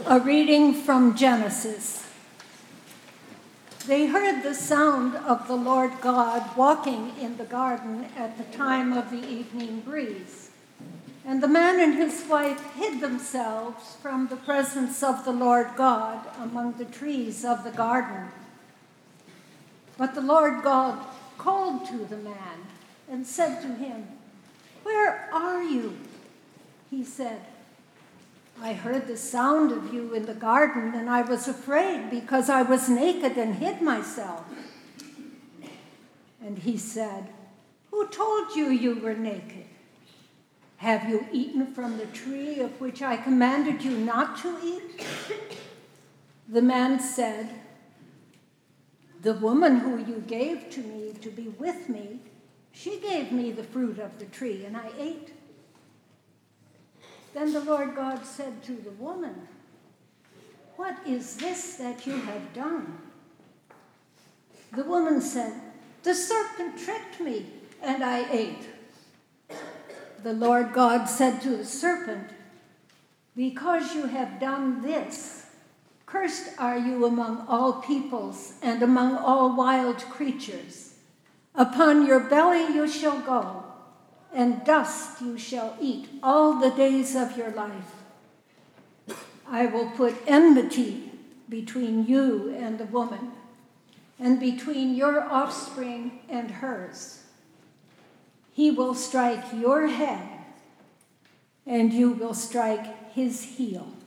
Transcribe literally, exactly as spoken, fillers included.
A reading from Genesis. They heard the sound of the Lord God walking in the garden at the time of the evening breeze. And the man and his wife hid themselves from the presence of the Lord God among the trees of the garden. But the Lord God called to the man and said to him, "Where are you?" He said, "I heard the sound of you in the garden, and I was afraid because I was naked and hid myself." And he said, "Who told you you were naked? Have you eaten from the tree of which I commanded you not to eat?" The man said, "The woman who you gave to me to be with me, she gave me the fruit of the tree, and I ate." Then the Lord God said to the woman, "What is this that you have done?" The woman said, "The serpent tricked me, and I ate." The Lord God said to the serpent, "Because you have done this, cursed are you among all peoples and among all wild creatures. Upon your belly you shall go, and dust you shall eat all the days of your life. I will put enmity between you and the woman, and between your offspring and hers. He will strike your head, and you will strike his heel."